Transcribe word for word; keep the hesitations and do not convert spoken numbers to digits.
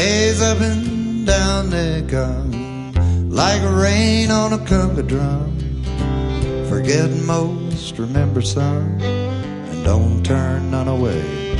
Days up and down they come, like rain on a conga drum. Forget most, remember some, and don't turn none away.